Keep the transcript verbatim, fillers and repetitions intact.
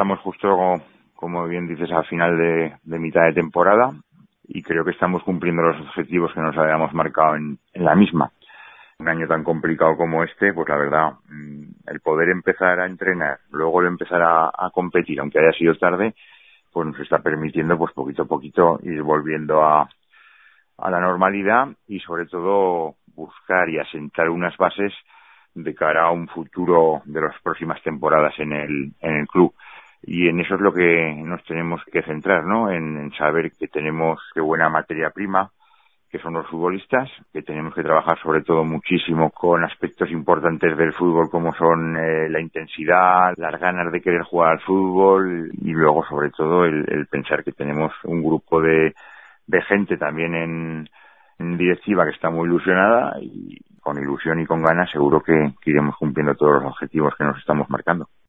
estamos justo, como bien dices, al final de, de mitad de temporada y creo que estamos cumpliendo los objetivos que nos habíamos marcado en, en la misma. Un año tan complicado como este, pues la verdad, el poder empezar a entrenar, luego el empezar a, a competir, aunque haya sido tarde, pues nos está permitiendo pues poquito a poquito ir volviendo a, a la normalidad y sobre todo buscar y asentar unas bases de cara a un futuro de las próximas temporadas en el, en el club. Y en eso es lo que nos tenemos que centrar, ¿no? En, en saber que tenemos qué buena materia prima, que son los futbolistas, que tenemos que trabajar sobre todo muchísimo con aspectos importantes del fútbol como son eh, la intensidad, las ganas de querer jugar al fútbol y luego sobre todo el, el pensar que tenemos un grupo de, de gente también en, en directiva que está muy ilusionada y con ilusión y con ganas seguro que, que iremos cumpliendo todos los objetivos que nos estamos marcando.